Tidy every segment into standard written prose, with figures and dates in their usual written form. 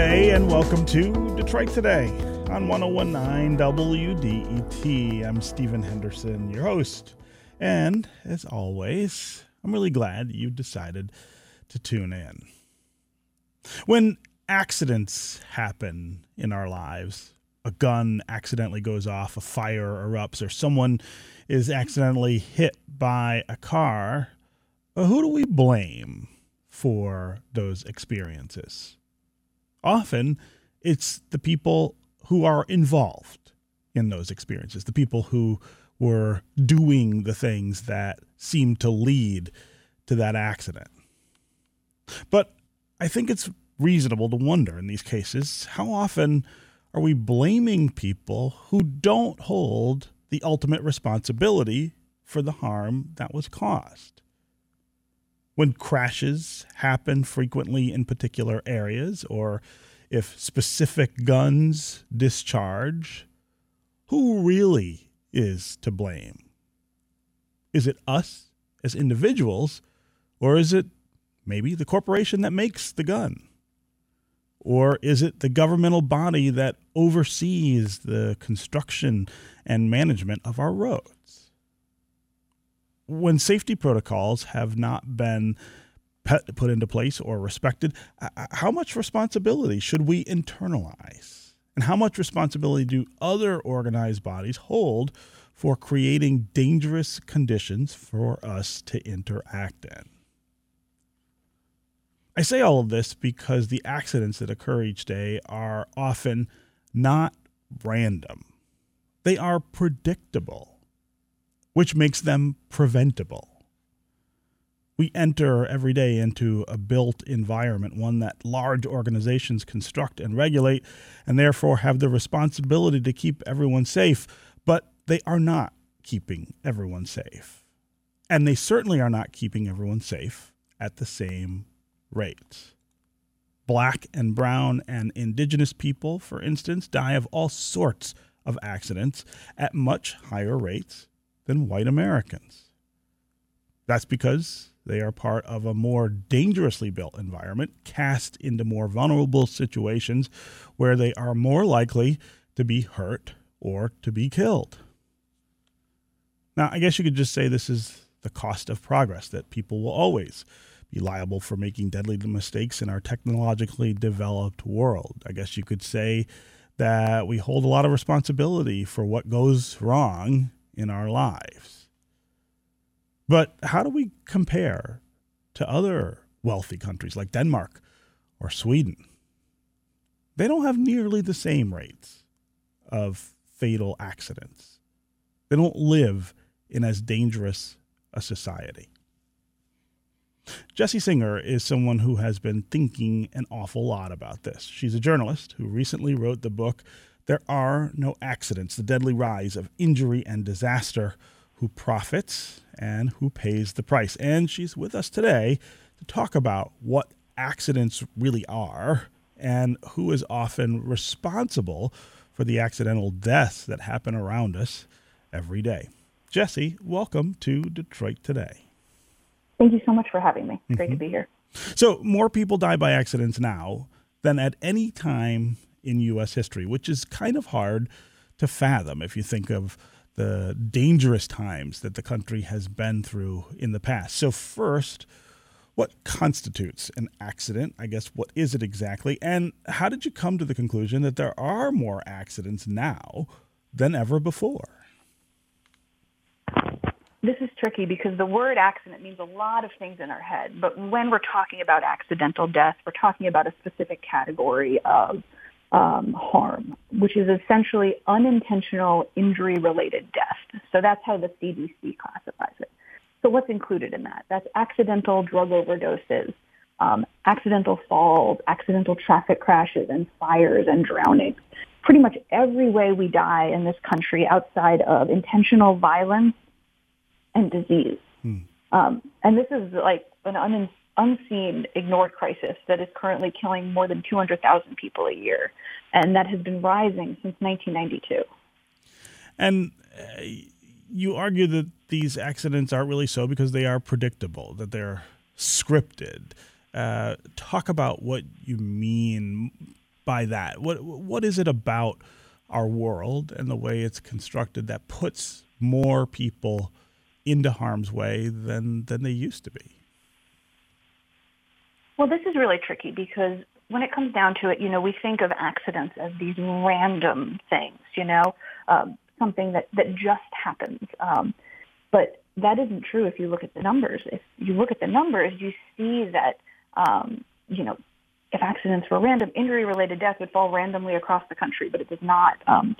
day, and welcome to Detroit Today on 1019 WDET. I'm Stephen Henderson, your host. And as always, I'm really glad you decided to tune in. When accidents happen in our lives, a gun accidentally goes off, a fire erupts, or someone is accidentally hit by a car, who do we blame for those experiences? Often, it's the people who are involved in those experiences, the people who were doing the things that seemed to lead to that accident. But I think it's reasonable to wonder in these cases, how often are we blaming people who don't hold the ultimate responsibility for the harm that was caused? When crashes happen frequently in particular areas, or if specific guns discharge, who really is to blame? Is it us as individuals, or is it maybe the corporation that makes the gun? Or is it the governmental body that oversees the construction and management of our roads? When safety protocols have not been put into place or respected, how much responsibility should we internalize? And how much responsibility do other organized bodies hold for creating dangerous conditions for us to interact in? I say all of this because the accidents that occur each day are often not random. They are predictable, which makes them preventable. We enter every day into a built environment, one that large organizations construct and regulate, and therefore have the responsibility to keep everyone safe, but they are not keeping everyone safe. And they certainly are not keeping everyone safe at the same rate. Black and brown and indigenous people, for instance, die of all sorts of accidents at much higher rates than white Americans. That's because they are part of a more dangerously built environment, cast into more vulnerable situations where they are more likely to be hurt or to be killed. Now, I guess you could just say this is the cost of progress, that people will always be liable for making deadly mistakes in our technologically developed world. I guess you could say that we hold a lot of responsibility for what goes wrong in our lives. But how do we compare to other wealthy countries like Denmark or Sweden? They don't have nearly the same rates of fatal accidents. They don't live in as dangerous a society. Jessie Singer is someone who has been thinking an awful lot about this. She's a journalist who recently wrote the book, There Are No Accidents, The Deadly Rise of Injury and Disaster, Who Profits and Who Pays the Price. And she's with us today to talk about what accidents really are and who is often responsible for the accidental deaths that happen around us every day. Jessie, welcome to Detroit Today. Thank you so much for having me. Great to be here. So more people die by accidents now than at any time in U.S. history, which is kind of hard to fathom if you think of the dangerous times that the country has been through in the past. So first, what constitutes an accident? I guess, what is it exactly? And how did you come to the conclusion that there are more accidents now than ever before? This is tricky because the word accident means a lot of things in our head. But when we're talking about accidental death, we're talking about a specific category of harm, which is essentially unintentional injury-related death. So that's how the CDC classifies it. So what's included in that? That's accidental drug overdoses, accidental falls, accidental traffic crashes, and fires and drownings. Pretty much every way we die in this country outside of intentional violence and disease. And this is like an unseen, ignored crisis that is currently killing more than 200,000 people a year. And that has been rising since 1992. And you argue that these accidents aren't really so because they are predictable, that they're scripted. Talk about what you mean by that? What is it about our world and the way it's constructed that puts more people into harm's way than they used to be? Well, this is really tricky because when it comes down to it, we think of accidents as these random things, something that just happens. But that isn't true if you look at the numbers. If you look at the numbers, you see that, if accidents were random, injury-related death would fall randomly across the country, but it does not.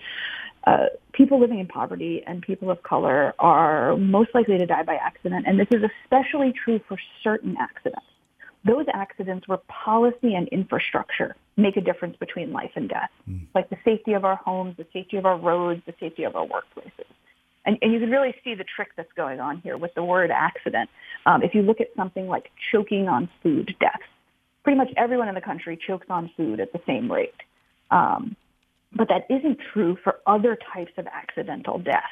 People living in poverty and people of color are most likely to die by accident, and this is especially true for certain accidents. Those accidents where policy and infrastructure make a difference between life and death, like the safety of our homes, the safety of our roads, the safety of our workplaces. And you can really see the trick that's going on here with the word accident. If you look at something like choking on food deaths, pretty much everyone in the country chokes on food at the same rate. But that isn't true for other types of accidental death.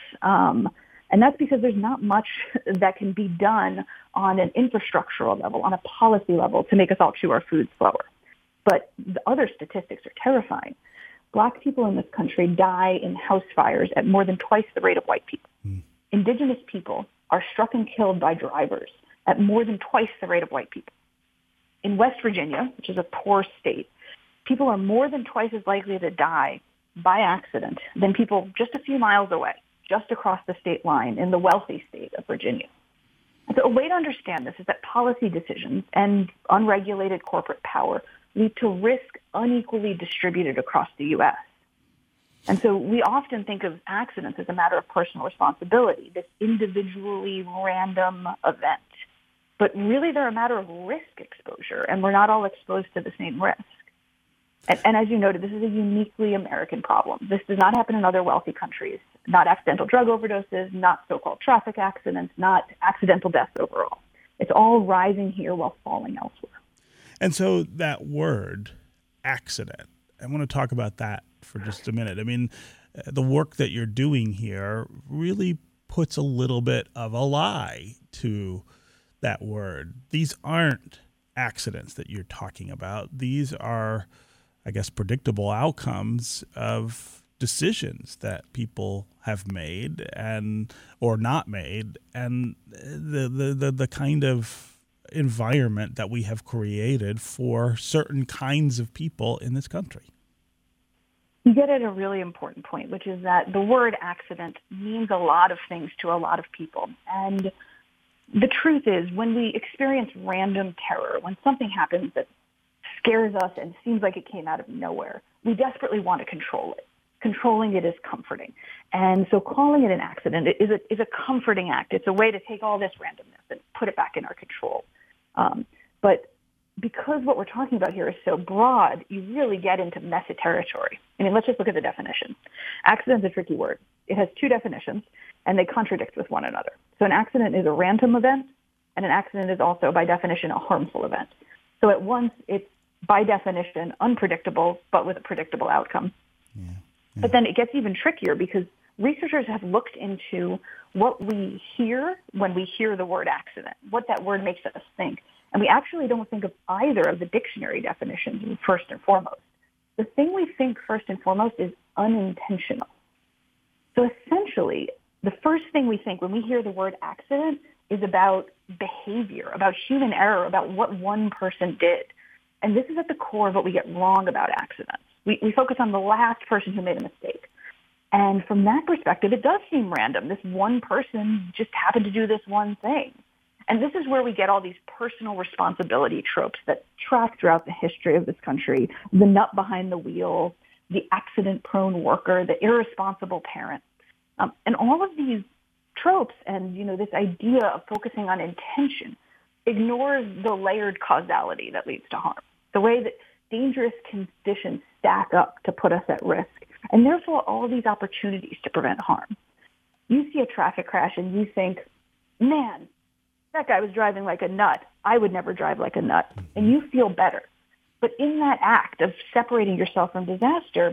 And that's because there's not much that can be done on an infrastructural level, on a policy level, to make us all chew our food slower. But the other statistics are terrifying. Black people in this country die in house fires at more than twice the rate of white people. Indigenous people are struck and killed by drivers at more than twice the rate of white people. In West Virginia, which is a poor state, people are more than twice as likely to die by accident than people just a few miles away, just across the state line in the wealthy state of Virginia. And so a way to understand this is that policy decisions and unregulated corporate power lead to risk unequally distributed across the U.S. And so we often think of accidents as a matter of personal responsibility, this individually random event. But really they're a matter of risk exposure, and we're not all exposed to the same risk. And as you noted, this is a uniquely American problem. This does not happen in other wealthy countries, not accidental drug overdoses, not so-called traffic accidents, not accidental deaths overall. It's all rising here while falling elsewhere. And so that word, accident, I want to talk about that for just a minute. I mean, the work that you're doing here really puts a little bit of a lie to that word. These aren't accidents that you're talking about. These are, I guess, predictable outcomes of decisions that people have made and or not made, and the kind of environment that we have created for certain kinds of people in this country. You get at a really important point, which is that the word accident means a lot of things to a lot of people. And the truth is, when we experience random terror, when something happens that scares us and seems like it came out of nowhere, we desperately want to control it. Controlling it is comforting. And so calling it an accident is a comforting act. It's a way to take all this randomness and put it back in our control. But because what we're talking about here is so broad, you really get into messy territory. I mean, let's just look at the definition. Accident is a tricky word. It has two definitions, and they contradict with one another. So an accident is a random event, and an accident is also, by definition, a harmful event. So at once, it's, by definition, unpredictable, but with a predictable outcome. Yeah. But then it gets even trickier because researchers have looked into what we hear when we hear the word accident, what that word makes us think. And we actually don't think of either of the dictionary definitions first and foremost. The thing we think first and foremost is unintentional. So essentially, the first thing we think when we hear the word accident is about behavior, about human error, about what one person did. And this is at the core of what we get wrong about accidents. We focus on the last person who made a mistake. And from that perspective, it does seem random. This one person just happened to do this one thing. And this is where we get all these personal responsibility tropes that track throughout the history of this country. The nut behind the wheel, the accident-prone worker, the irresponsible parent. And all of these tropes and, this idea of focusing on intention ignores the layered causality that leads to harm, the way that dangerous conditions stack up to put us at risk, and therefore all these opportunities to prevent harm. You see a traffic crash and you think, man, that guy was driving like a nut. I would never drive like a nut. And you feel better. But in that act of separating yourself from disaster,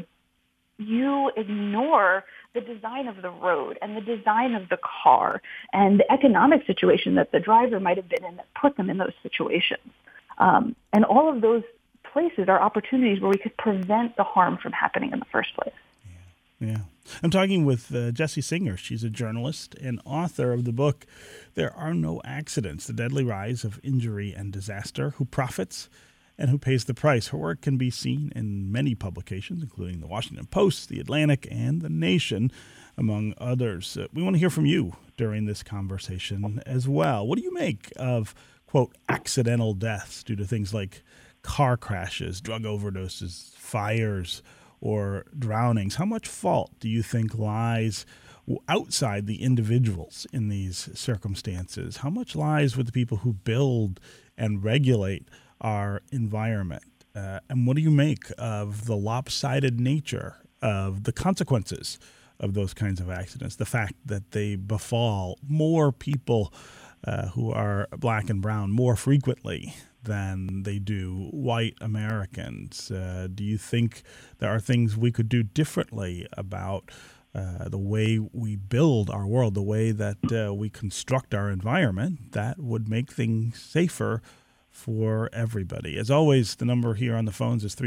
you ignore the design of the road and the design of the car and the economic situation that the driver might have been in that put them in those situations. And all of those places are opportunities where we could prevent the harm from happening in the first place. Yeah. I'm talking with Jessie Singer. She's a journalist and author of the book, There Are No Accidents, The Deadly Rise of Injury and Disaster, Who Profits and Who Pays the Price. Her work can be seen in many publications, including The Washington Post, The Atlantic, and The Nation, among others. We want to hear from you during this conversation as well. What do you make of, quote, accidental deaths due to things like car crashes, drug overdoses, fires, or drownings? How much fault do you think lies outside the individuals in these circumstances? How much lies with the people who build and regulate our environment? And what do you make of the lopsided nature of the consequences of those kinds of accidents? The fact that they befall more people who are black and brown more frequently than they do white Americans. Do you think there are things we could do differently about the way we build our world, the way that we construct our environment that would make things safer for everybody? As always, the number here on the phones is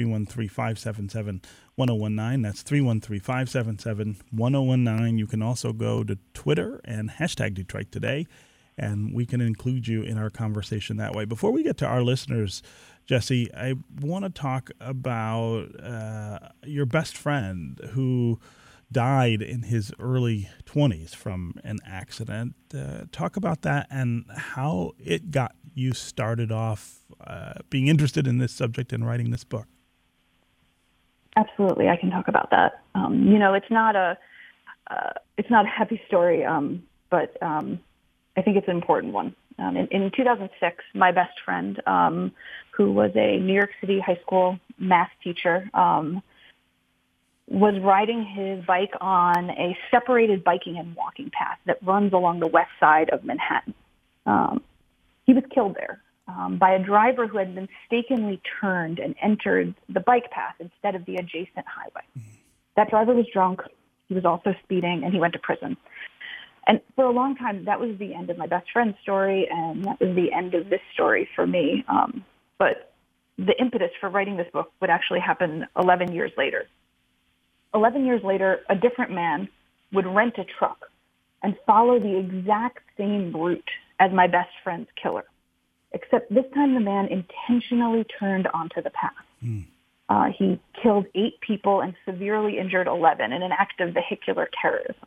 313-577-1019. That's 313-577-1019. You can also go to Twitter and hashtag Detroit Today, and we can include you in our conversation that way. Before we get to our listeners, Jessie, I want to talk about your best friend who died in his early 20s from an accident. Talk about that and how it got you started off being interested in this subject and writing this book. Absolutely, I can talk about that. It's not a happy story, but I think it's an important one. In 2006, my best friend, who was a New York City high school math teacher, was riding his bike on a separated biking and walking path that runs along the west side of Manhattan. He was killed there by a driver who had mistakenly turned and entered the bike path instead of the adjacent highway. That driver was drunk. He was also speeding, and he went to prison. And for a long time, that was the end of my best friend's story, and that was the end of this story for me. But the impetus for writing this book would actually happen 11 years later. 11 years later, a different man would rent a truck and follow the exact same route as my best friend's killer, except this time the man intentionally turned onto the path. He killed 8 people and severely injured 11 in an act of vehicular terrorism.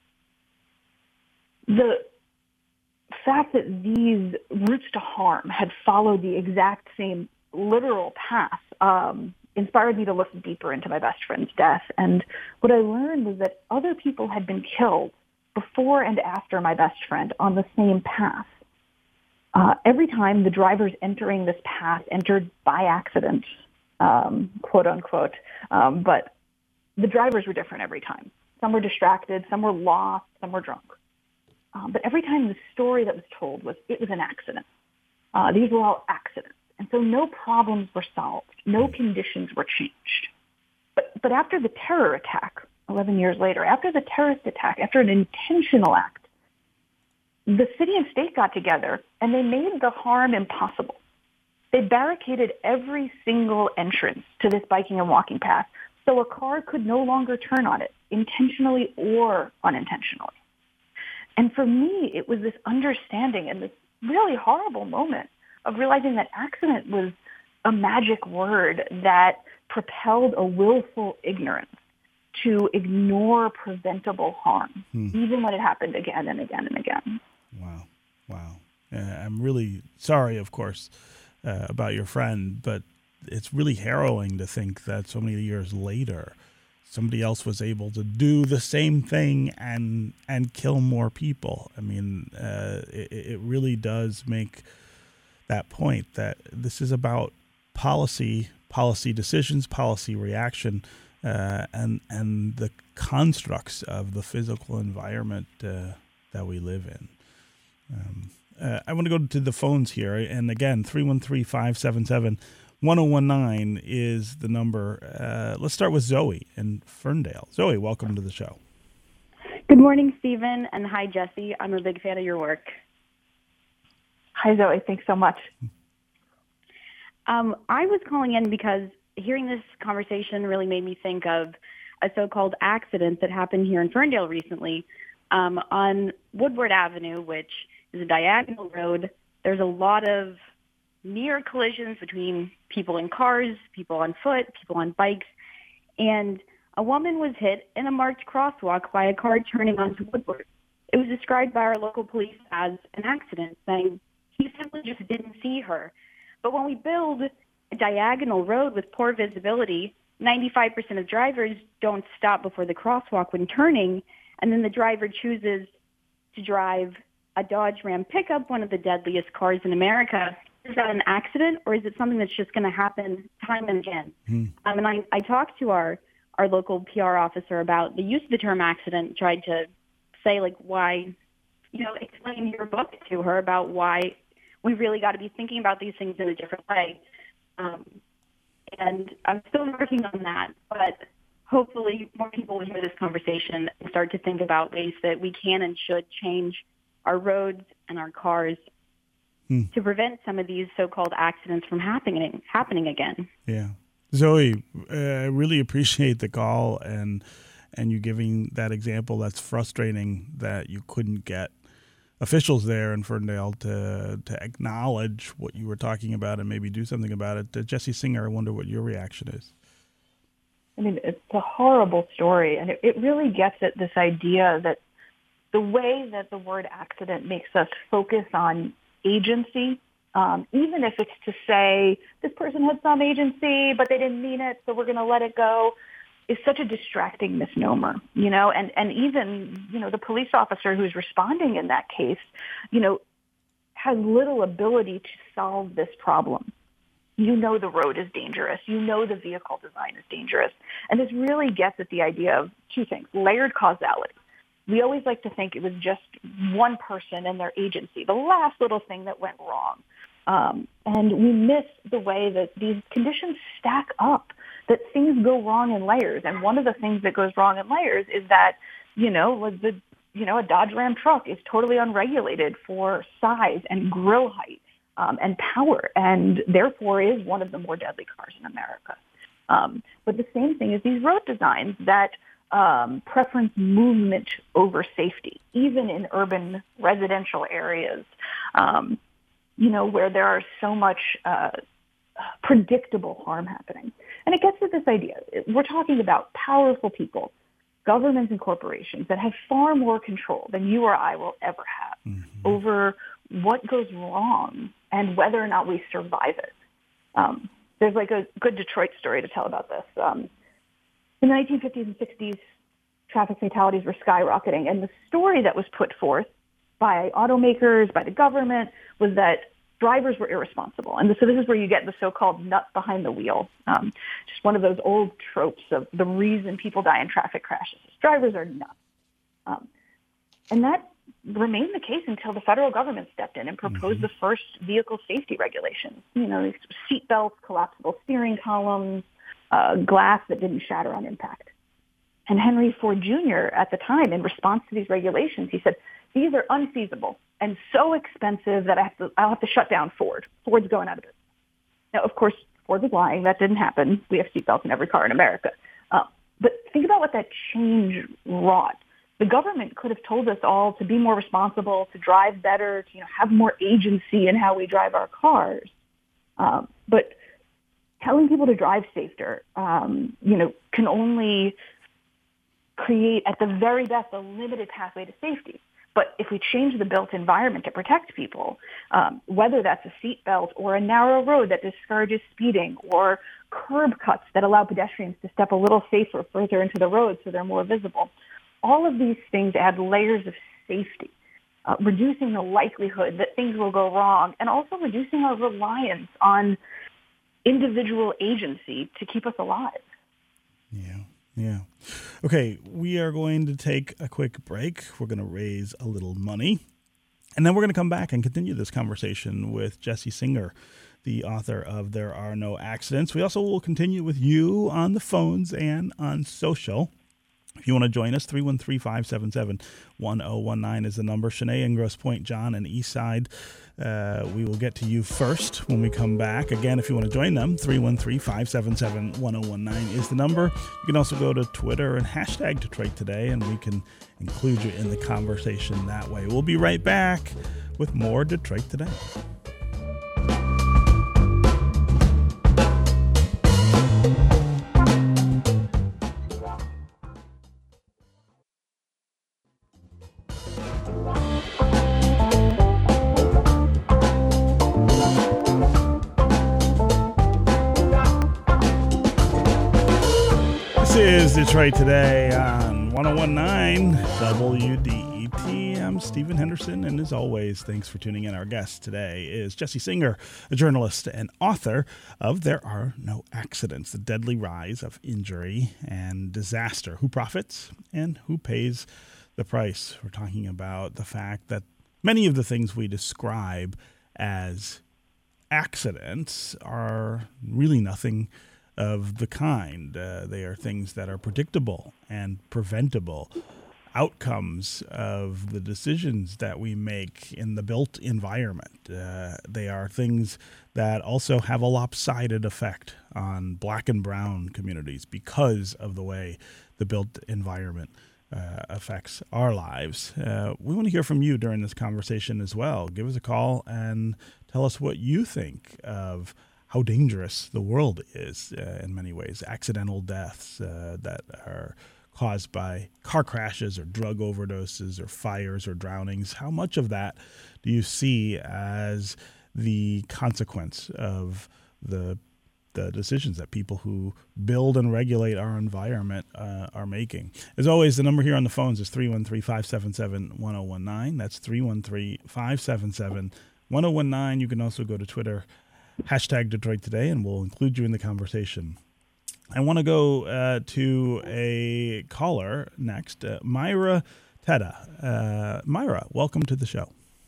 The fact that these routes to harm had followed the exact same literal path inspired me to look deeper into my best friend's death. And what I learned was that other people had been killed before and after my best friend on the same path. Every time the drivers entering this path entered by accident, quote unquote, but the drivers were different every time. Some were distracted, some were lost, some were drunk. But every time the story that was told was it was an accident. These were all accidents. And so no problems were solved. No conditions were changed. But after the terror attack, 11 years later, after the terrorist attack, after an intentional act, the city and state got together and they made the harm impossible. They barricaded every single entrance to this biking and walking path so a car could no longer turn on it, intentionally or unintentionally. And for me, it was this understanding and this really horrible moment of realizing that accident was a magic word that propelled a willful ignorance to ignore preventable harm, even when it happened again and again and again. Wow. I'm really sorry, of course, about your friend, but it's really harrowing to think that so many years later, somebody else was able to do the same thing and kill more people. I mean, it really does make that point that this is about policy decisions, policy reaction, and the constructs of the physical environment that we live in. I want to go to the phones here, and again, 313-577-1019 is the number. Let's start with Zoe in Ferndale. Zoe, welcome to the show. Good morning, Stephen, and hi, Jessie. I'm a big fan of your work. Hi, Zoe. Thanks so much. I was calling in because hearing this conversation really made me think of a so-called accident that happened here in Ferndale recently on Woodward Avenue, which is a diagonal road. There's a lot of near collisions between people in cars, people on foot, people on bikes, and a woman was hit in a marked crosswalk by a car turning onto Woodward. It was described by our local police as an accident, saying he simply just didn't see her. But when we build a diagonal road with poor visibility, 95% of drivers don't stop before the crosswalk when turning, and then the driver chooses to drive a Dodge Ram pickup, one of the deadliest cars in America. Is that an accident, or is it something that's just going to happen time and again? And I talked to our local PR officer about the use of the term accident, tried to say, like, why, explain your book to her about why we really got to be thinking about these things in a different way. And I'm still working on that, but hopefully more people will hear this conversation and start to think about ways that we can and should change our roads and our cars to prevent some of these so-called accidents from happening again. Yeah. Zoe, I really appreciate the call and you giving that example. That's frustrating that you couldn't get officials there in Ferndale to acknowledge what you were talking about and maybe do something about it. Jesse Singer, I wonder what your reaction is. I mean, it's a horrible story, and it really gets at this idea that the way that the word accident makes us focus on agency, even if it's to say this person had some agency, but they didn't mean it, so we're going to let it go, is such a distracting misnomer, and even, the police officer who's responding in that case, has little ability to solve this problem. The road is dangerous. The vehicle design is dangerous. And this really gets at the idea of two things: layered causality. We always like to think it was just one person and their agency, the last little thing that went wrong. And we miss the way that these conditions stack up, that things go wrong in layers. And one of the things that goes wrong in layers is that, a Dodge Ram truck is totally unregulated for size and grill height and power, and therefore is one of the more deadly cars in America. But the same thing is these road designs that preference movement over safety, even in urban residential areas, where there are so much predictable harm happening. And it gets at this idea. We're talking about powerful people, governments and corporations that have far more control than you or I will ever have over what goes wrong and whether or not we survive it. There's like a good Detroit story to tell about this. In the 1950s and 60s, traffic fatalities were skyrocketing, and the story that was put forth by automakers, by the government, was that drivers were irresponsible. And so this is where you get the so-called nut behind the wheel, just one of those old tropes of the reason people die in traffic crashes is drivers are nuts. And that remained the case until the federal government stepped in and proposed the first vehicle safety regulations. Seat belts, collapsible steering columns, glass that didn't shatter on impact. And Henry Ford Jr. at the time, in response to these regulations, he said, these are unfeasible and so expensive that I'll have to shut down Ford. Ford's going out of business. Now, of course, Ford was lying. That didn't happen. We have seatbelts in every car in America. But think about what that change wrought. The government could have told us all to be more responsible, to drive better, to have more agency in how we drive our cars. But telling people to drive safer, can only create, at the very best, a limited pathway to safety. But if we change the built environment to protect people, whether that's a seatbelt or a narrow road that discourages speeding or curb cuts that allow pedestrians to step a little safer further into the road so they're more visible, all of these things add layers of safety, reducing the likelihood that things will go wrong, and also reducing our reliance on individual agency to keep us alive. Yeah. Okay, we are going to take a quick break. We're going to raise a little money, and then we're going to come back and continue this conversation with Jesse Singer, the author of There Are No Accidents. We also will continue with you on the phones and on social. If you want to join us, 313-577-1019 is the number. Shanae in Grosse Pointe, John in Eastside. We will get to you first when we come back. Again, if you want to join them, 313-577-1019 is the number. You can also go to Twitter and hashtag Detroit Today, and we can include you in the conversation that way. We'll be right back with more Detroit Today. This is Detroit Today on 101.9 WDET. I'm Stephen Henderson, and as always, thanks for tuning in. Our guest today is Jesse Singer, a journalist and author of There Are No Accidents, The Deadly Rise of Injury and Disaster. Who profits and who pays the price? We're talking about the fact that many of the things we describe as accidents are really nothing of the kind. They are things that are predictable and preventable, outcomes of the decisions that we make in the built environment. They are things that also have a lopsided effect on Black and brown communities because of the way the built environment affects our lives. We want to hear from you during this conversation as well. Give us a call and tell us what you think of how dangerous the world is in many ways. Accidental deaths that are caused by car crashes or drug overdoses or fires or drownings. How much of that do you see as the consequence of the decisions that people who build and regulate our environment are making? As always, the number here on the phones is 313-577-1019. That's 313-577-1019. You can also go to Twitter, hashtag Detroit Today, and we'll include you in the conversation. I want to go to a caller next, Myra Tedda. Myra, welcome to the show.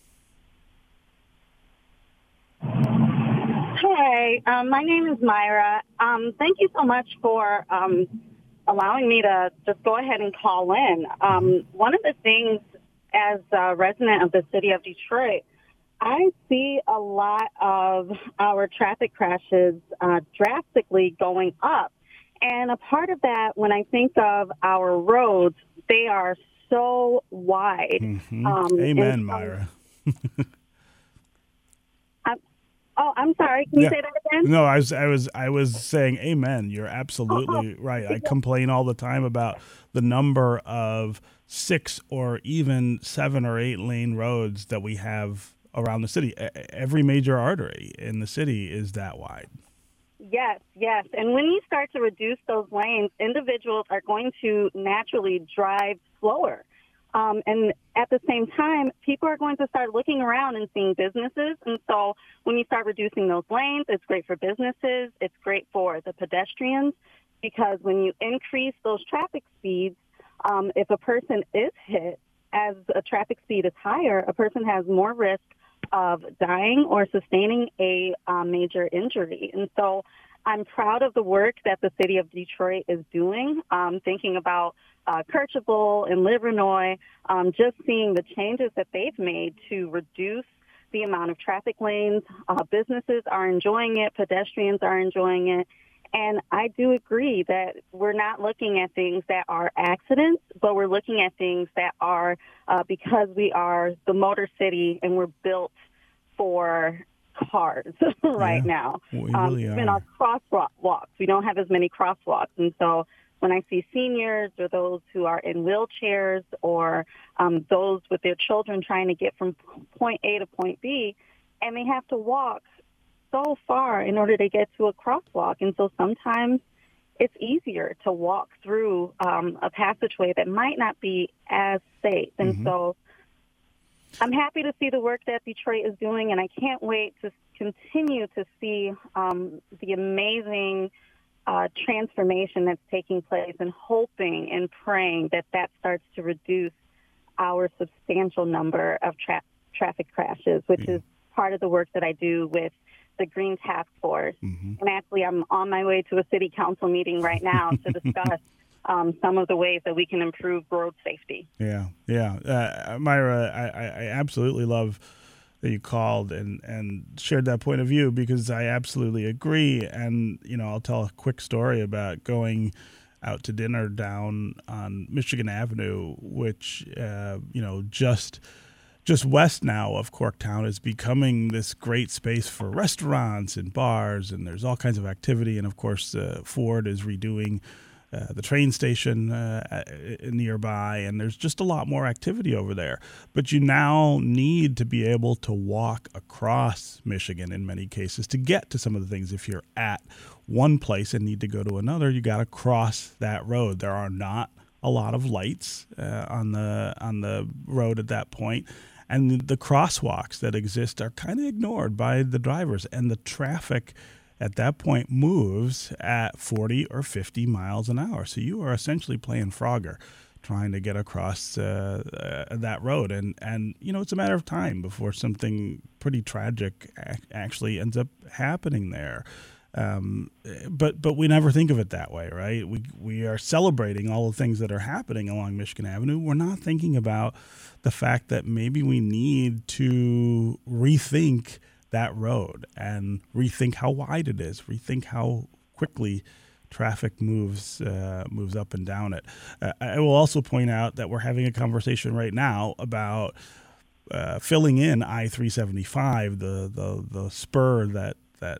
Hi, my name is Myra. Thank you so much for allowing me to just go ahead and call in. One of the things as a resident of the city of Detroit, I see a lot of our traffic crashes drastically going up. And a part of that, when I think of our roads, they are so wide. Mm-hmm. Amen, Myra. I'm sorry. Can you say that again? No, I was saying amen. You're absolutely right. I complain all the time about the number of 6 or even 7 or 8 lane roads that we have around the city. Every major artery in the city is that wide. Yes. And when you start to reduce those lanes, individuals are going to naturally drive slower. And at the same time, people are going to start looking around and seeing businesses. And so when you start reducing those lanes, it's great for businesses. It's great for the pedestrians, because when you increase those traffic speeds, if a person is hit as a traffic speed is higher, a person has more risk of dying or sustaining a major injury. And so I'm proud of the work that the city of Detroit is doing, thinking about Kercheval and Livernois, just seeing the changes that they've made to reduce the amount of traffic lanes. Businesses are enjoying it. Pedestrians are enjoying it. And I do agree that we're not looking at things that are accidents, but we're looking at things that are because we are the motor city and we're built for cars right now. We really are. Even our crosswalks, we don't have as many crosswalks. And so when I see seniors or those who are in wheelchairs or those with their children trying to get from point A to point B, and they have to walk so far in order to get to a crosswalk. And so sometimes it's easier to walk through a passageway that might not be as safe. And so I'm happy to see the work that Detroit is doing, and I can't wait to continue to see the amazing transformation that's taking place, and hoping and praying that that starts to reduce our substantial number of traffic crashes, which is part of the work that I do with the Green Task Force. And actually, I'm on my way to a city council meeting right now to discuss some of the ways that we can improve road safety. Yeah. Myra, I absolutely love that you called and shared that point of view, because I absolutely agree. And, I'll tell a quick story about going out to dinner down on Michigan Avenue, which, just west now of Corktown is becoming this great space for restaurants and bars, and there's all kinds of activity. And, of course, Ford is redoing the train station nearby, and there's just a lot more activity over there. But you now need to be able to walk across Michigan in many cases to get to some of the things. If you're at one place and need to go to another, you got to cross that road. There are not a lot of lights on the road at that point. And the crosswalks that exist are kind of ignored by the drivers, and the traffic at that point moves at 40 or 50 miles an hour. So you are essentially playing Frogger, trying to get across that road. And it's a matter of time before something pretty tragic actually ends up happening there. But we never think of it that way, right? We are celebrating all the things that are happening along Michigan Avenue. We're not thinking about the fact that maybe we need to rethink that road and rethink how wide it is, rethink how quickly traffic moves up and down it. I will also point out that we're having a conversation right now about filling in I-375, the spur that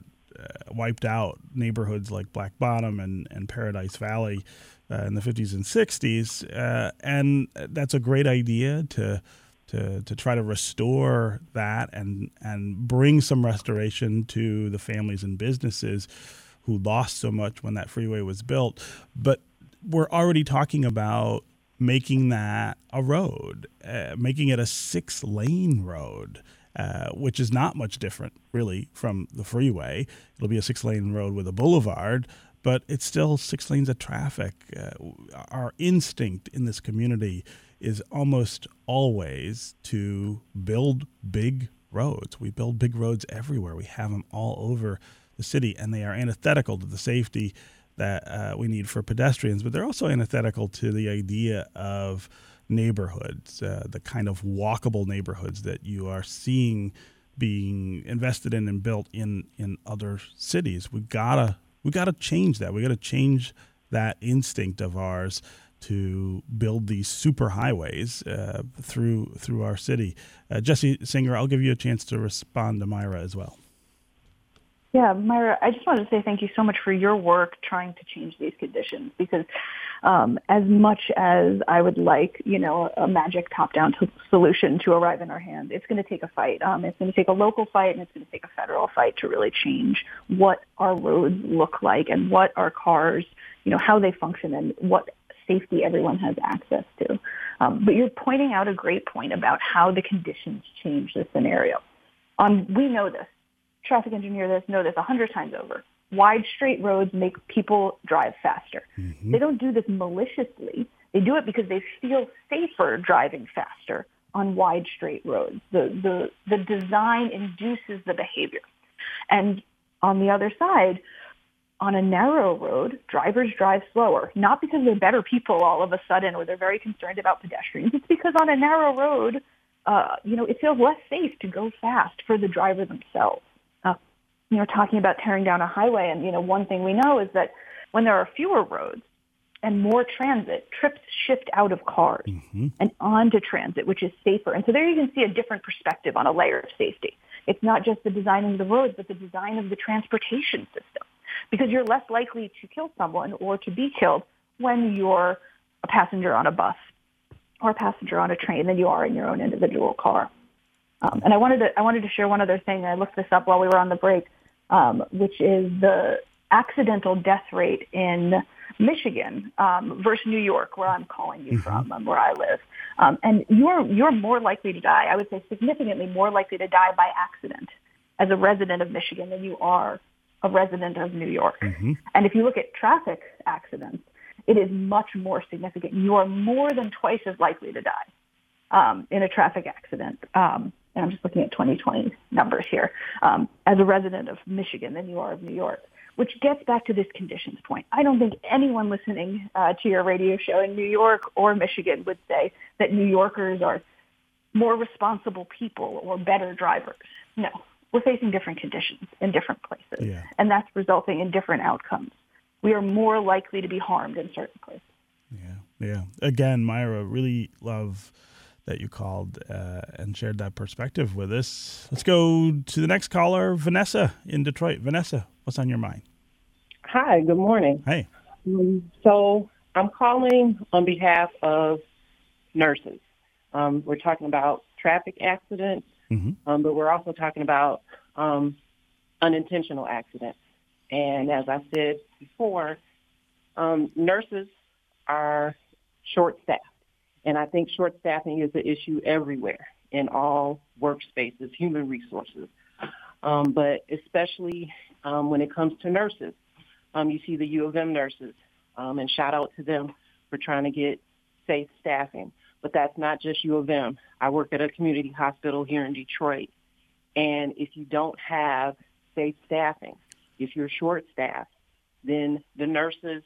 wiped out neighborhoods like Black Bottom and Paradise Valley in the 50s and 60s, and that's a great idea to try to restore that and bring some restoration to the families and businesses who lost so much when that freeway was built. But we're already talking about making that a road, making it a 6-lane road, which is not much different, really, from the freeway. It'll be a 6-lane road with a boulevard, but it's still 6 lanes of traffic. Our instinct in this community is almost always to build big roads. We build big roads everywhere. We have them all over the city, and they are antithetical to the safety that we need for pedestrians, but they're also antithetical to the idea of neighborhoods, the kind of walkable neighborhoods that you are seeing being invested in and built in other cities. We gotta change that. We gotta change that instinct of ours to build these super highways through our city. Jesse Singer, I'll give you a chance to respond to Myra as well. Yeah, Myra, I just wanted to say thank you so much for your work trying to change these conditions, because as much as I would like, a magic top-down solution to arrive in our hands, it's going to take a fight. It's going to take a local fight, and it's going to take a federal fight to really change what our roads look like and what our cars, how they function and what safety everyone has access to. But you're pointing out a great point about how the conditions change the scenario. We know this. Traffic engineers know this 100 times over. Wide, straight roads make people drive faster. Mm-hmm. They don't do this maliciously. They do it because they feel safer driving faster on wide, straight roads. The design induces the behavior. And on the other side, on a narrow road, drivers drive slower, not because they're better people all of a sudden or they're very concerned about pedestrians. It's because on a narrow road, it feels less safe to go fast for the driver themselves. Talking about tearing down a highway, and, one thing we know is that when there are fewer roads and more transit, trips shift out of cars and onto transit, which is safer. And so there you can see a different perspective on a layer of safety. It's not just the design of the roads, but the design of the transportation system, because you're less likely to kill someone or to be killed when you're a passenger on a bus or a passenger on a train than you are in your own individual car. And I wanted to share one other thing. I looked this up while we were on the break, which is the accidental death rate in Michigan versus New York, where I'm calling you from, where I live. And you're more likely to die, I would say significantly more likely to die by accident as a resident of Michigan than you are a resident of New York. And if you look at traffic accidents, it is much more significant. You are more than twice as likely to die in a traffic accident. And I'm just looking at 2020 numbers here, as a resident of Michigan than you are of New York. which gets back to this conditions point. I don't think anyone listening to your radio show in New York or Michigan would say that New Yorkers are more responsible people or better drivers. No, we're facing different conditions in different places, and that's resulting in different outcomes. We are more likely to be harmed in certain places. Yeah. Again, Myra, really love that you called and shared that perspective with us. Let's go to the next caller, Vanessa in Detroit. Vanessa, what's on your mind? Hi, good morning. Hey. So I'm calling on behalf of nurses. We're talking about traffic accidents, but we're also talking about unintentional accidents. And as I said before, nurses are short-staffed. And I think short staffing is an issue everywhere in all workspaces, human resources, but especially when it comes to nurses. You see the U of M nurses, and shout out to them for trying to get safe staffing. But that's not just U of M. I work at a community hospital here in Detroit, and if you don't have safe staffing, if you're short-staffed, then the nurses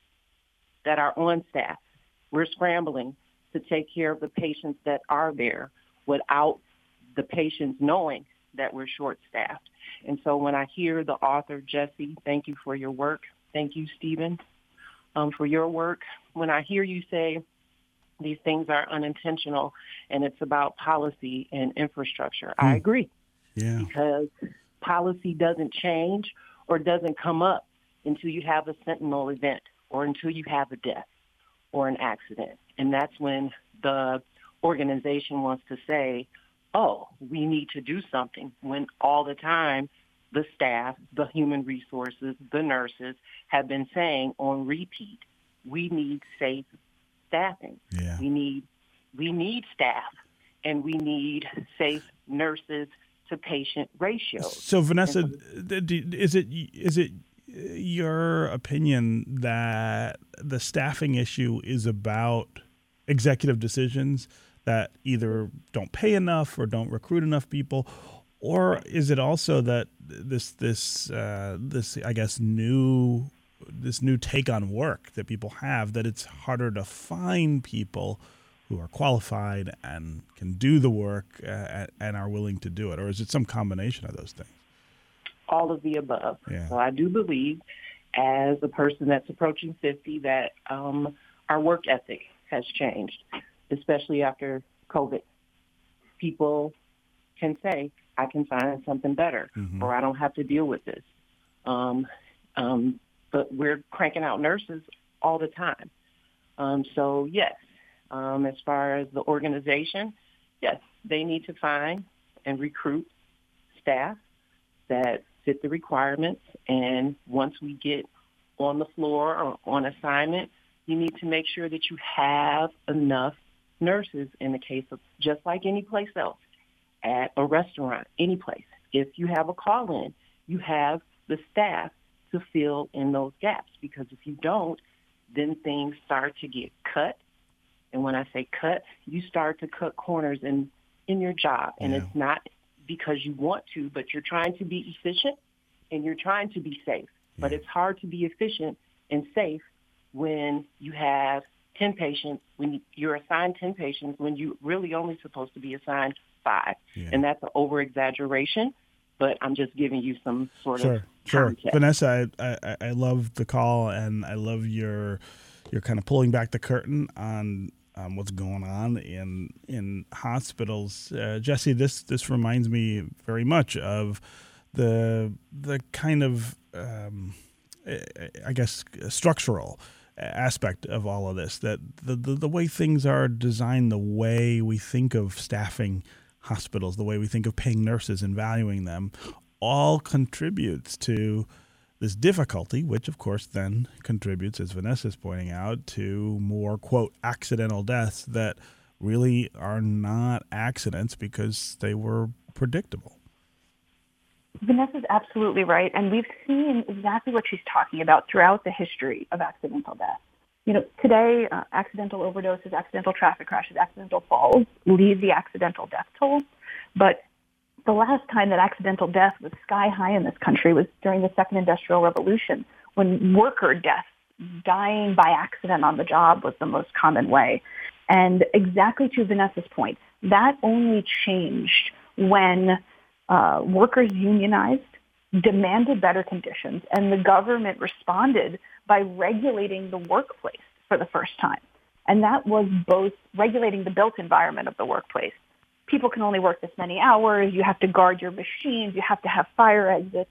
that are on staff, we're scrambling to take care of the patients that are there without the patients knowing that we're short-staffed. And so when I hear the author, Jesse, thank you for your work. Thank you, Stephen, for your work. When I hear you say these things are unintentional and it's about policy and infrastructure, I agree. Yeah. Because policy doesn't change or doesn't come up until you have a sentinel event or until you have a death or an accident. And that's when the organization wants to say, oh, we need to do something, when all the time the staff, the human resources, the nurses have been saying on repeat, we need safe staffing. Yeah. We need staff, and we need safe nurses to patient ratios. So Vanessa, is it your opinion that the staffing issue is about executive decisions that either don't pay enough or don't recruit enough people, or is it also that this I guess new take on work that people have, that it's harder to find people who are qualified and can do the work and are willing to do it, or is it some combination of those things? All of the above. Yeah. So I do believe, as a person that's approaching 50, that our work ethic has changed, especially after COVID. People can say, I can find something better, or I don't have to deal with this. But we're cranking out nurses all the time. So, yes, as far as the organization, yes, they need to find and recruit staff that fit the requirements. And once we get on the floor or on assignment, you need to make sure that you have enough nurses in the case of, just like any place else, at a restaurant, any place. If you have a call-in, you have the staff to fill in those gaps, because if you don't, then things start to get cut. And when I say cut, you start to cut corners in your job. And it's not because you want to, but you're trying to be efficient and you're trying to be safe. But it's hard to be efficient and safe when you have 10 patients, when you're assigned 10 patients, when you really only supposed to be assigned 5. Yeah. And that's an over-exaggeration, but I'm just giving you some sort of context. Vanessa, I love the call, and I love your kind of pulling back the curtain on what's going on in hospitals. Jesse, this reminds me very much of the kind of, I guess, structural aspect of all of this, that the way things are designed, the way we think of staffing hospitals, the way we think of paying nurses and valuing them, all contributes to this difficulty, which of course then contributes, as Vanessa's pointing out, to more, quote, accidental deaths that really are not accidents because they were predictable. Vanessa's absolutely right, and we've seen exactly what she's talking about throughout the history of accidental death. You know, today, accidental overdoses, accidental traffic crashes, accidental falls lead the accidental death toll, but the last time that accidental death was sky high in this country was during the Second Industrial Revolution, when worker deaths, dying by accident on the job, was the most common way. And exactly to Vanessa's point, that only changed when workers unionized, demanded better conditions, and the government responded by regulating the workplace for the first time. And that was both regulating the built environment of the workplace. People can only work this many hours. You have to guard your machines. You have to have fire exits.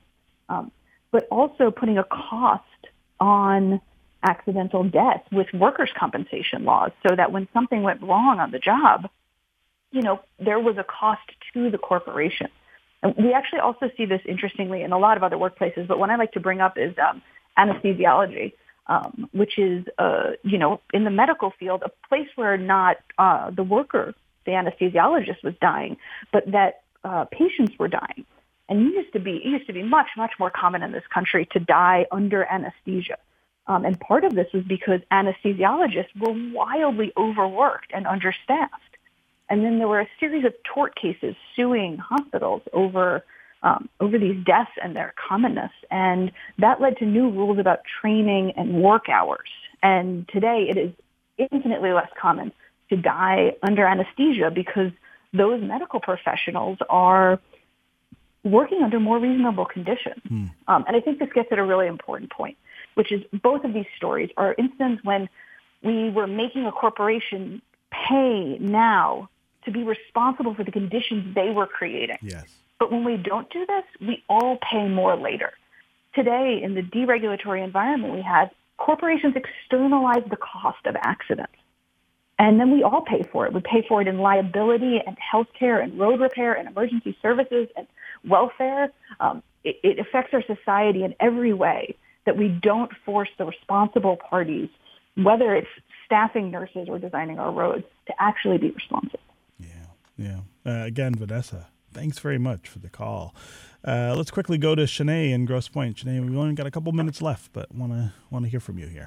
But also putting a cost on accidental death with workers' compensation laws so that when something went wrong on the job, there was a cost to the corporation. And we actually also see this, interestingly, in a lot of other workplaces. But one I like to bring up is anesthesiology, which is, in the medical field, a place where not the worker, the anesthesiologist, was dying, but that patients were dying. And it used to be much, much more common in this country to die under anesthesia. And part of this was because anesthesiologists were wildly overworked and understaffed. And then there were a series of tort cases suing hospitals over these deaths and their commonness. And that led to new rules about training and work hours. And today it is infinitely less common to die under anesthesia because those medical professionals are working under more reasonable conditions. And I think this gets at a really important point, which is both of these stories are instances when we were making a corporation pay now to be responsible for the conditions they were creating. Yes. But when we don't do this, we all pay more later. Today, in the deregulatory environment we have, corporations externalize the cost of accidents. And then we all pay for it. We pay for it in liability and healthcare and road repair and emergency services and welfare. It affects our society in every way that we don't force the responsible parties, whether it's staffing nurses or designing our roads, to actually be responsible. Yeah. Again, Vanessa, thanks very much for the call. Let's quickly go to Shanae in Grosse Pointe. Shanae, we've only got a couple minutes left, but want to hear from you here.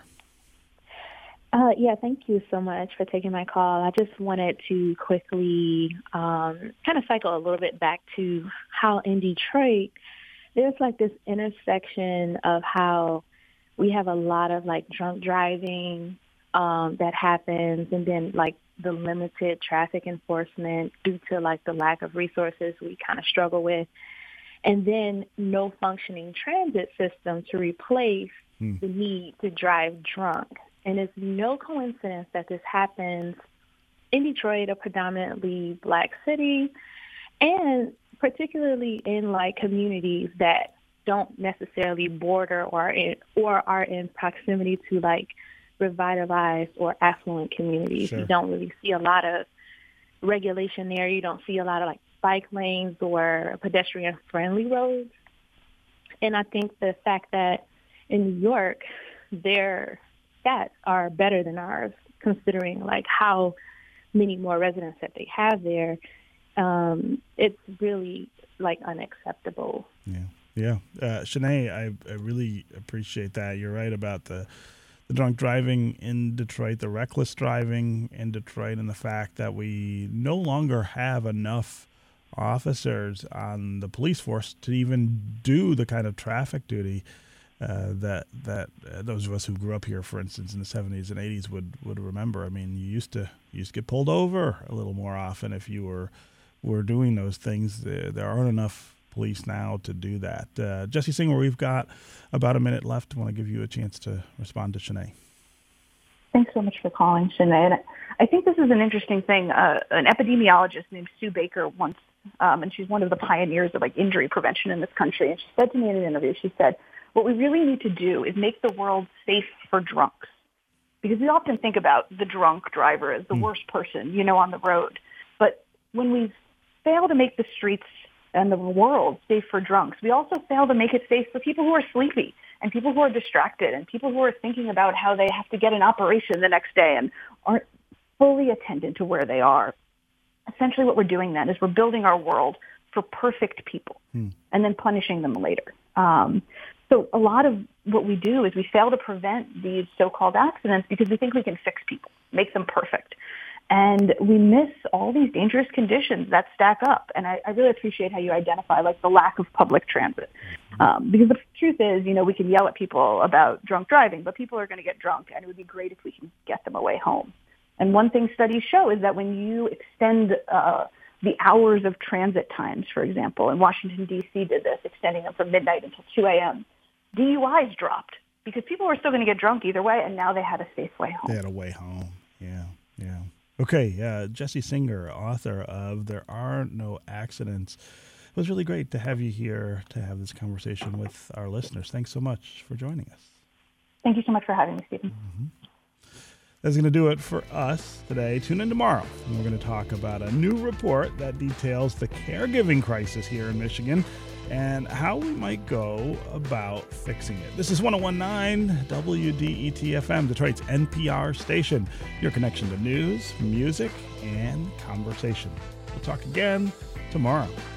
Yeah, thank you so much for taking my call. I just wanted to quickly kind of cycle a little bit back to how in Detroit, there's like this intersection of how we have a lot of like drunk driving that happens, and then like the limited traffic enforcement due to like the lack of resources we kind of struggle with, and then no functioning transit system to replace the need to drive drunk. And it's no coincidence that this happens in Detroit, a predominantly black city, and particularly in like communities that don't necessarily border or are in proximity to like revitalized or affluent communities. Sure. You don't really see a lot of regulation there. You don't see a lot of like bike lanes or pedestrian friendly roads. And I think the fact that in New York, their stats are better than ours, considering like how many more residents that they have there. It's really like unacceptable. Yeah. Shanae, I really appreciate that. You're right about the drunk driving in Detroit, the reckless driving in Detroit, and the fact that we no longer have enough officers on the police force to even do the kind of traffic duty that those of us who grew up here, for instance, in the 70s and 80s would remember. I mean, you used to get pulled over a little more often if you were doing those things. There aren't enough police now to do that. Jesse Singer, we've got about a minute left. I want to give you a chance to respond to Shanae. Thanks so much for calling, Shanae. And I think this is an interesting thing. An epidemiologist named Sue Baker once, and she's one of the pioneers of like injury prevention in this country, and she said to me in an interview, she said, what we really need to do is make the world safe for drunks. Because we often think about the drunk driver as the worst person, on the road. But when we fail to make the streets and the world safe for drunks, we also fail to make it safe for people who are sleepy and people who are distracted and people who are thinking about how they have to get an operation the next day and aren't fully attended to where they are. Essentially what we're doing then is we're building our world for perfect people and then punishing them later. So a lot of what we do is we fail to prevent these so-called accidents because we think we can fix people, make them perfect. And we miss all these dangerous conditions that stack up. And I really appreciate how you identify like the lack of public transit. Because the truth is, we can yell at people about drunk driving, but people are going to get drunk, and it would be great if we can get them away home. And one thing studies show is that when you extend the hours of transit times, for example, and Washington, D.C. did this, extending them from midnight until 2 a.m., DUIs dropped because people were still going to get drunk either way, and now they had a safe way home. They had a way home. Yeah. Okay, Jesse Singer, author of There Are No Accidents. It was really great to have you here to have this conversation with our listeners. Thanks so much for joining us. Thank you so much for having me, Stephen. That's going to do it for us today. Tune in tomorrow, and we're going to talk about a new report that details the caregiving crisis here in Michigan and how we might go about fixing it. This is 101.9 WDET-FM, Detroit's NPR station, your connection to news, music, and conversation. We'll talk again tomorrow.